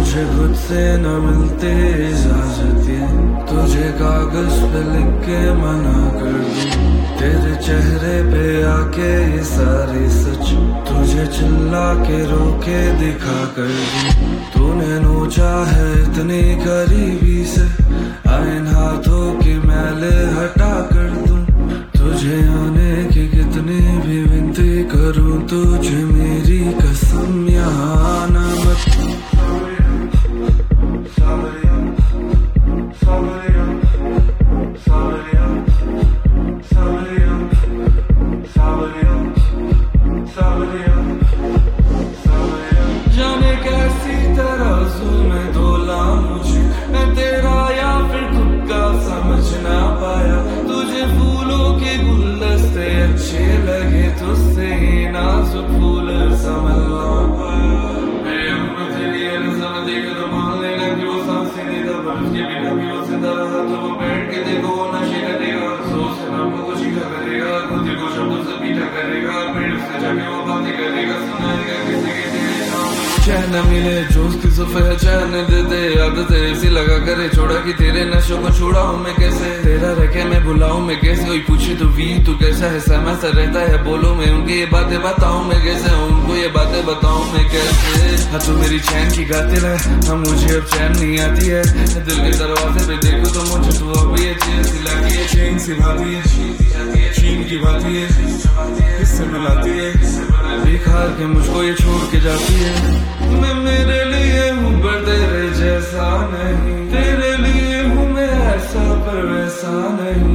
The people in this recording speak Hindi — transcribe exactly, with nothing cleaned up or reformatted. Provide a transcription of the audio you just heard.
मुझे खुद से न मिलते इजाजत ये, तुझे कागज पे लिख के मना कर दूं। तेरे चेहरे पे आके ये सारी सच तुझे चिल्ला के रोके दिखा कर दूं। तूने नोचा है इतनी करीबी से, आइन हाथों की मैले हटा कर दूं। तुझे आने की कितनी भी विनती करूं, तुझे मेरी कसम यहाँ आना मत। जाने कैसी तराजू में तोला मुझे, मैं तेरा या फिर खुद का समझ ना पाया। तुझे फूलों के गुलदस्ते अच्छे लगे, तुझसे ही नाजुक फूल समझ ना पाया। मेरे अपनों तेरी नजर देखे तो मान लेना कि वो सांस ही नहीं था, पर उसके बिना भी वो जिंदा रहा। तो वो बैठ के देखो वो नशे करेगा, सोच से नाम को चीखा करेगा, खुद को शब्दों से पीछा करेगा, फिर उससे जाके वो बातें करेगा, सुनाएगा किसी के दिल चैन मिले जो उसकी सुफे चैन दे दे, आदत ऐसी लगा करे छोड़ा कि तेरे नशों को छोड़ाऊं मैं कैसे। तेरा रखे मैं बुलाऊं मैं कैसे, कोई पूछे तो वी तू कैसा है, सहमा सा रहता है बोलूं मैं उनकी ये बातें बताऊं मैं कैसे, उनको ये बातें बताऊं मैं कैसे। हाँ तू मेरी चैन की गातिल है, हाँ मुझे अब चैन नहीं आती है। दिल के दरवाजे पे देखो तो मुझे तू अभी ये चेन सिलाती है, चेन सिलाती है, चीन की बाती है, किससे मिलाती है, बिखार के मुझको ये छोड़ के जाती है। मैं मेरे लिए हूँ पर तेरे जैसा नहीं, तेरे लिए हूँ मैं ऐसा पर वैसा नहीं।